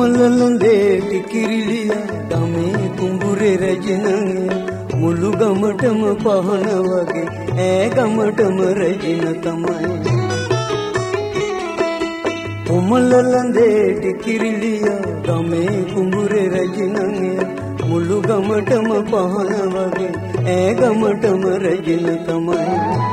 කොමලලඳේ ටිකිරිලිය ගමේ කුඹුරේ රැජිනගේ මුළු ගමටම පහන වගේ ඈ ගමටම රැජින තමයි. කොමලලඳේ ටිකිරිලිය ගමේ කුඹුරේ රැජිනගේ මුළු ගමටම පහන වගේ ඈ ගමටම රැජින තමයි.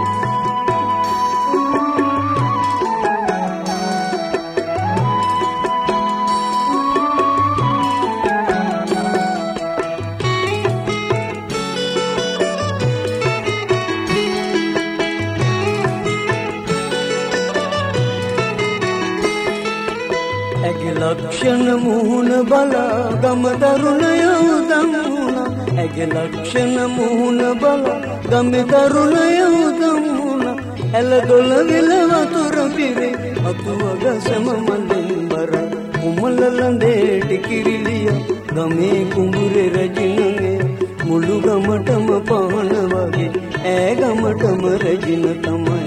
ඇගේ ලක්ෂණ මුහුණ බලා ගම තරුණයෝ දම්මුණා. ඇගේ ලක්ෂණ මුහුණ බලා ගම තරුණයෝ දම්මුණා. ඇල දොළ විල වතුර පිරේ අතුවග සම මඳින් බර. කොමලලඳේ ටිකිරිලිය ගමේ කුඹුරේ රැජිනගේ මුළු ගමටම පහන වගේ ඈ ගමටම රැජින තමයි.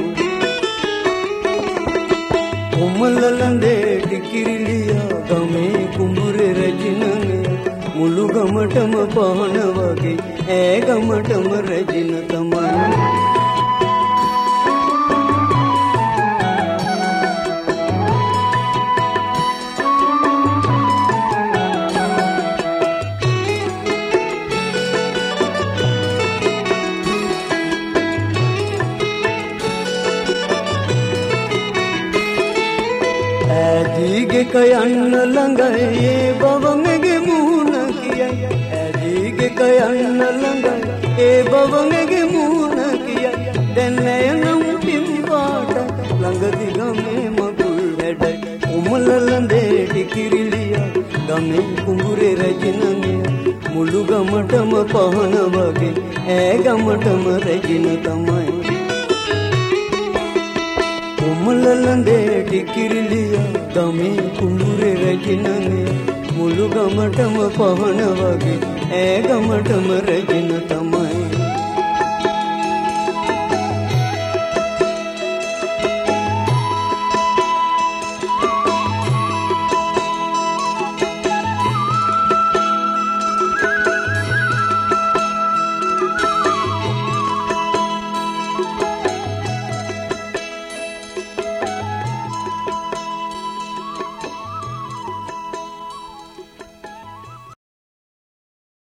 කොමලලඳේ ටිකිරිලිය ගමේ කුඹුරේ රැජිනගේ මුළු ගමටම පහන වගේ ඈ ගමටම රැජින තමයි. ඇදීගෙක යන්න ළඟයි ඒ බව මෙගේ මුහුණ කියයි. ඇදීගෙක යන්න ළඟයි ඒ බව මෙගේ මුහුණ කියයි. දැන් ඇය නම් පිම්පාට ළඟදි ගමේ මගුල් හැඩයි. කොමලලඳේ ටිකිරිලිය ගමේ කුඹුරේ රැජිනගේ මුළු ගමටම පහන වගේ ඈ ගමටම රැජින තමයි. කොමලලඳේ ටිකිරිලිය ගමේ කුඹුරේ රැජිනගේ මුළු ගමටම පහන වගේ ඈ ගමටම රැජින තමයි.